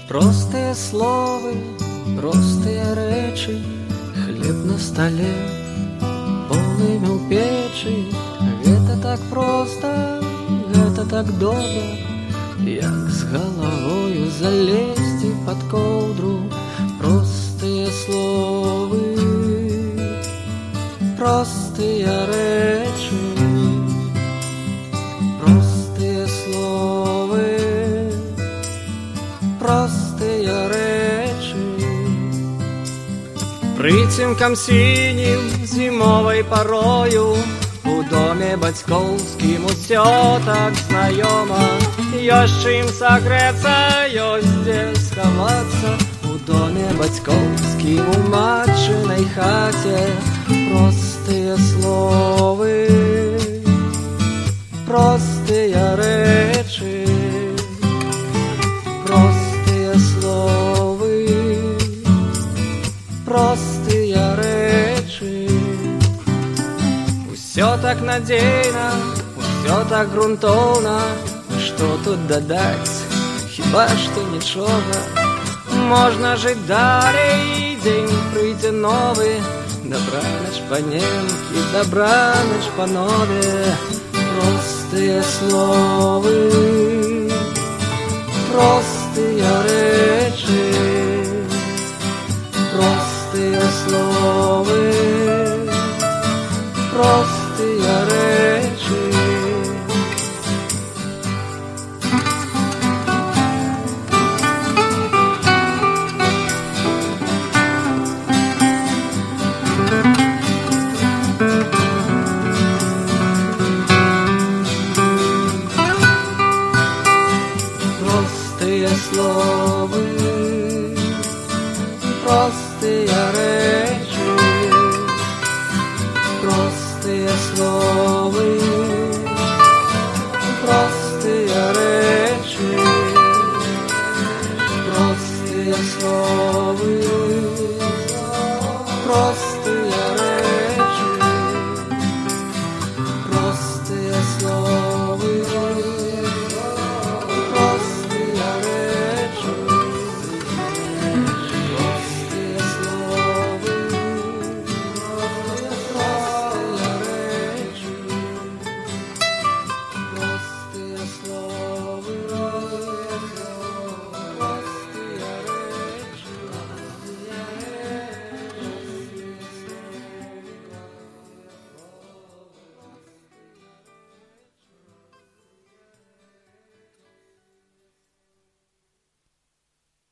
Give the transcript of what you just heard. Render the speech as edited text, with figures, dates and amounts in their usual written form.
Простые словы, простые речи, хлеб на столе, полымя у печи. Это так просто, это так добра, як з головою залезти под ковдру. Простые словы, простые речи, простые словы, простые речи. Прыцемкам синім зімовай парою у доме бацькоўскім усё так знаёма. Ёсць чым сагрэцца, ёсць дзе схавацца. У доме бацькоўскім у матчынай хаце простыя словы, простыя рэчы, простыя словы, простыя рэчы. Усё так надзейна, усё так грунтоўна. Што тут дадаць? Хіба што нічога. Можна жыць далей, дзень прыйдзе новы. Добранач, паненкі, добранач, панове. Простыя словы, простыя рэчы, простыя словы, простыя рэчы. Простые словы, простые речи, простые слова.